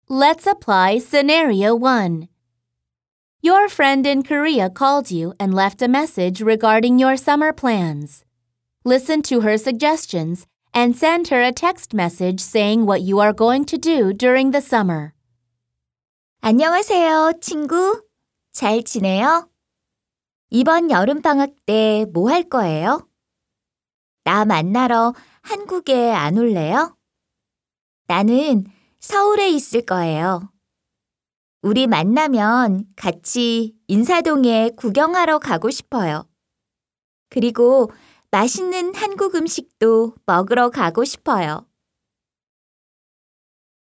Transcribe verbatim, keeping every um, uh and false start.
Let's apply scenario one. Your friend in Korea called you and left a message regarding your summer plans. Listen to her suggestions and send her a text message saying what you are going to do during the summer. 안녕하세요, 친구. 잘 지내요? 이번 여름방학 때 뭐 할 거예요? 나 만나러 한국에 안 올래요? 나는 서울에 있을 거예요. 우리 만나면 같이 인사동에 구경하러 가고 싶어요. 그리고 맛있는 한국 음식도 먹으러 가고 싶어요.